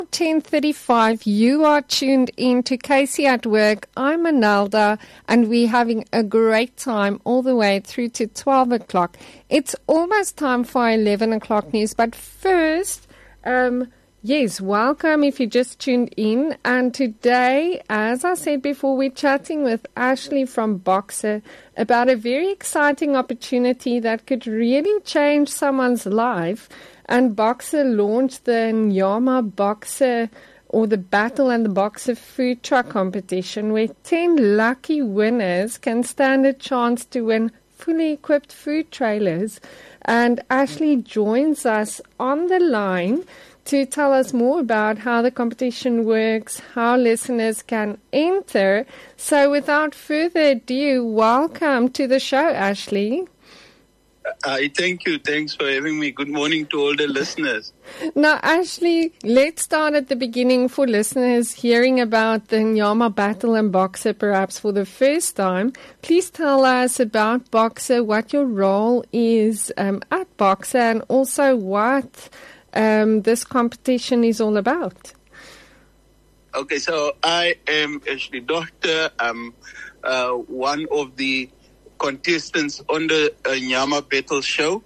10:35. You are tuned in to Casey at Work. I'm Anelda, and we're having a great time all the way through to 12 o'clock. It's almost time for our 11 o'clock news, but first, yes, welcome if you just tuned in. And today, as I said before, we're chatting with Ashley from Boxer about a very exciting opportunity that could really change someone's life. And Boxer launched the Nyama Boxer, or the Battle and the Boxer food truck competition, where 10 lucky winners can stand a chance to win fully equipped food trailers. And Ashley joins us on the line to tell us more about how the competition works, how listeners can enter. So without further ado, welcome to the show, Ashley. Thank you. Thanks for having me. Good morning to all the listeners. Now, Ashley, let's start at the beginning for listeners hearing about the Nyama Battle and Boxer perhaps for the first time. Please tell us about Boxer, what your role is at Boxer, and also what this competition is all about. Okay, so I am Ashley Doctor. I'm one of the contestants on the Nyama Battle show.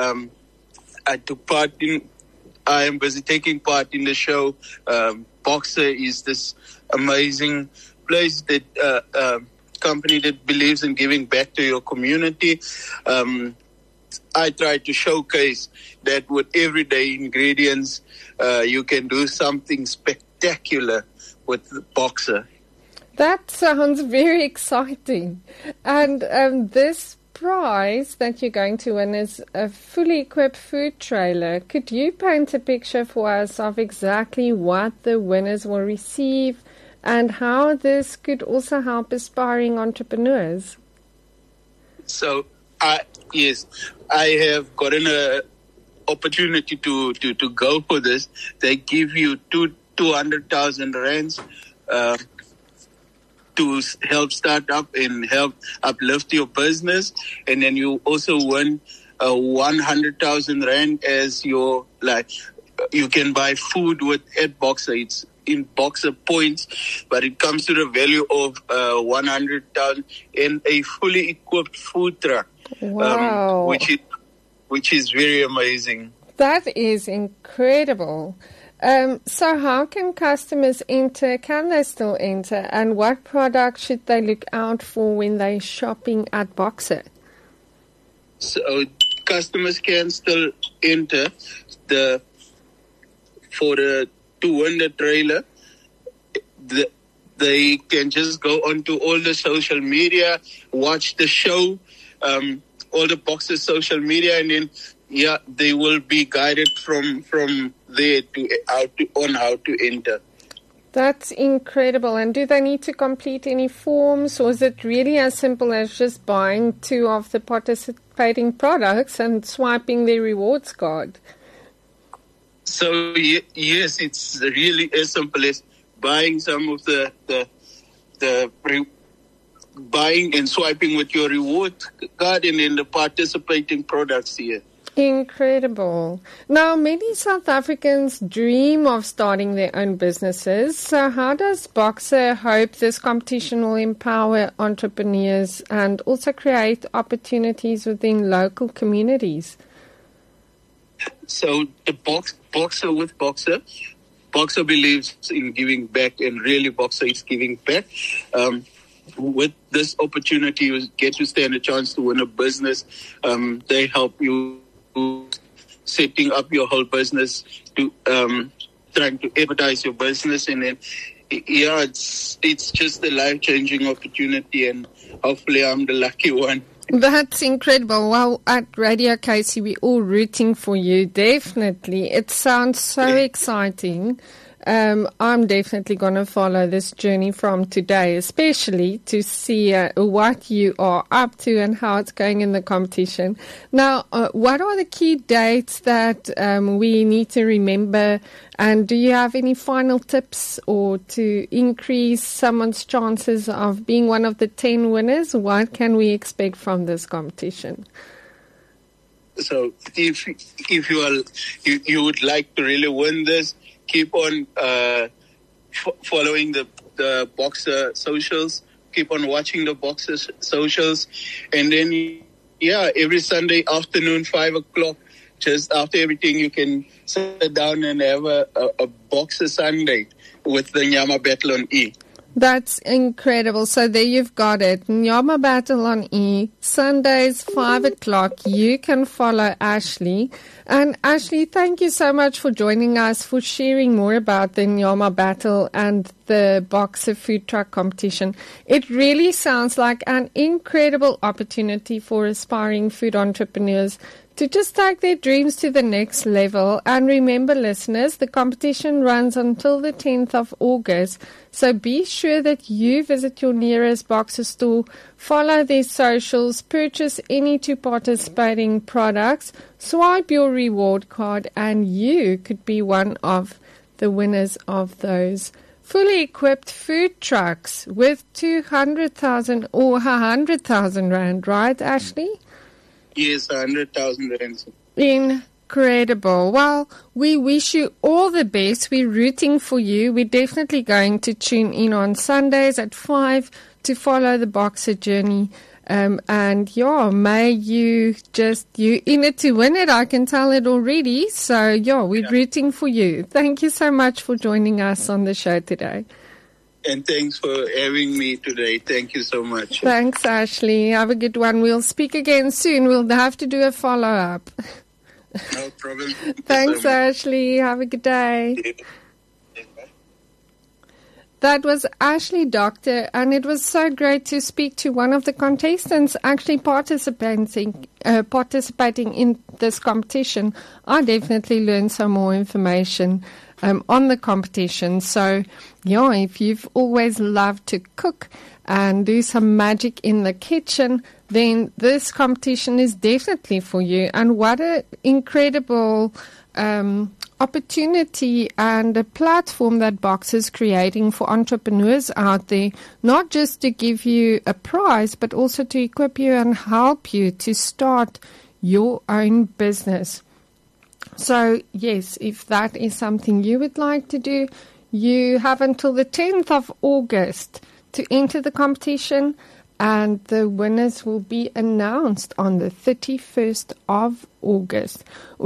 I am busy taking part in the show. Boxer is this amazing place that company that believes in giving back to your community. I try to showcase that with everyday ingredients, you can do something spectacular with Boxer. That sounds very exciting. And this prize that you're going to win is a fully equipped food trailer. Could you paint a picture for us of exactly what the winners will receive and how this could also help aspiring entrepreneurs? So, yes, I have gotten an opportunity to go for this. They give you 200,000 rands to help start up and help uplift your business. And then you also win 100,000 rand as your, you can buy food at Boxer. It's in Boxer points, but it comes to the value of 100,000 and a fully equipped food truck. Wow. Which is very amazing. That is incredible. So how can customers enter? Can they still enter? And what products should they look out for when they're shopping at Boxer? So customers can still enter to win the trailer. They can just go onto all the social media, watch the show, all the Boxer social media, and then they will be guided from there on how to enter. That's incredible. And do they need to complete any forms, or is it really as simple as just buying 2 of the participating products and swiping their rewards card? So yes, it's really as simple as buying some of the buying and swiping with your reward card and then the participating products here. Incredible. Now, many South Africans dream of starting their own businesses. So how does Boxer hope this competition will empower entrepreneurs and also create opportunities within local communities? So the Boxer believes in giving back, and really Boxer is giving back. With this opportunity, you get to stand a chance to win a business. They help you setting up your whole business, to trying to advertise your business, and then it's just a life-changing opportunity, and hopefully I'm the lucky one. That's incredible. Well, at Radio Casey, we're all rooting for you, definitely. It sounds so exciting. I'm definitely going to follow this journey from today, especially to see what you are up to and how it's going in the competition. Now, what are the key dates that we need to remember? And do you have any final tips or to increase someone's chances of being one of the 10 winners? What can we expect from this competition? So if you would like to really win this, keep on following the Boxer socials. Keep on watching the Boxer socials. And then, every Sunday afternoon, 5 o'clock, just after everything, you can sit down and have a Boxer Sunday with the Nyama Battle on E. That's incredible. So there you've got it. Nyama Battle on E, Sundays, 5 o'clock. You can follow Ashley. And Ashley, thank you so much for joining us, for sharing more about the Nyama Battle and the Boxer food truck competition. It really sounds like an incredible opportunity for aspiring food entrepreneurs to just take their dreams to the next level. And remember, listeners, the competition runs until the 10th of August. So be sure that you visit your nearest Boxer store, follow their socials, purchase any 2 participating products, swipe your reward card, and you could be one of the winners of those fully equipped food trucks with 200,000 or 100,000 Rand, right, Ashley? Yes, 100,000 Rand. Incredible. Well, we wish you all the best. We're rooting for you. We're definitely going to tune in on Sundays at 5 to follow the Boxer journey. May you in it to win it. I can tell it already. So, we're rooting for you. Thank you so much for joining us on the show today. And thanks for having me today. Thank you so much. Thanks, Ashley. Have a good one. We'll speak again soon. We'll have to do a follow-up. No problem. Thanks, Ashley. Have a good day. That was Ashley Doctor, and it was so great to speak to one of the contestants actually participating in this competition. I definitely learned some more information on the competition. So, if you've always loved to cook and do some magic in the kitchen, then this competition is definitely for you. And what an incredible opportunity and a platform that Boxer is creating for entrepreneurs out there, not just to give you a prize, but also to equip you and help you to start your own business. So, yes, if that is something you would like to do, you have until the 10th of August to enter the competition, and the winners will be announced on the 31st of August.